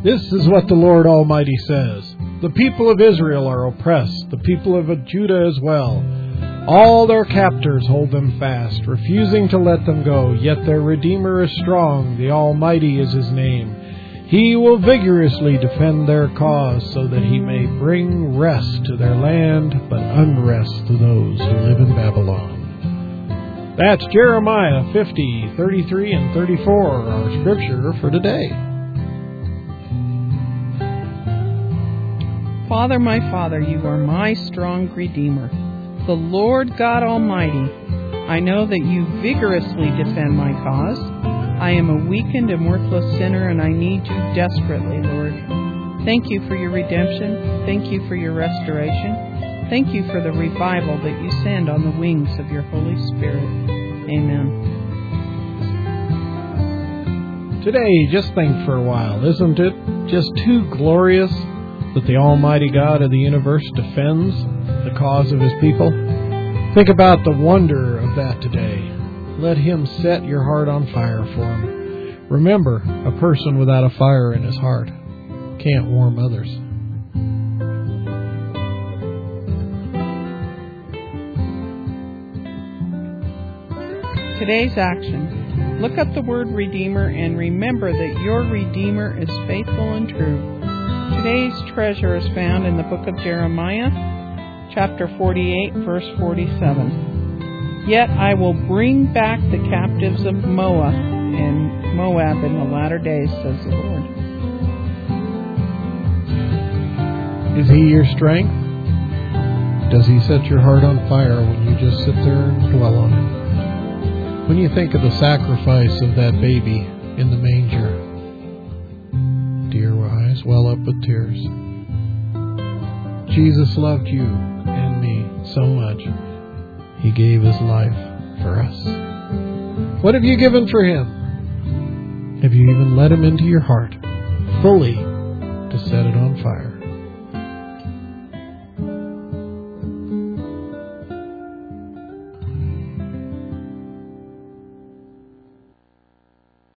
This is what the Lord Almighty says. The people of Israel are oppressed, the people of Judah as well. All their captors hold them fast, refusing to let them go. Yet their Redeemer is strong, the Almighty is his name. He will vigorously defend their cause, so that he may bring rest to their land, but unrest to those who live in Babylon. That's Jeremiah 50, 33, and 34, our scripture for today. Father, my Father, you are my strong Redeemer, the Lord God Almighty. I know that you vigorously defend my cause. I am a weakened and worthless sinner, and I need you desperately, Lord. Thank you for your redemption. Thank you for your restoration. Thank you for the revival that you send on the wings of your Holy Spirit. Amen. Today, just think for a while, isn't it just too glorious that the Almighty God of the universe defends the cause of his people? Think about the wonder of that today. Let him set your heart on fire for him. Remember, a person without a fire in his heart can't warm others. Today's action. Look up the word Redeemer and remember that your Redeemer is faithful and true. Today's treasure is found in the book of Jeremiah, chapter 48, verse 47. Yet I will bring back the captives of Moab in the latter days, says the Lord. Is he your strength? Does he set your heart on fire when you just sit there and dwell on it? When you think of the sacrifice of that baby in the manger, do your eyes well up with tears? Jesus loved you and me so much, he gave his life for us. What have you given for him? Have you even let him into your heart fully to set it on fire?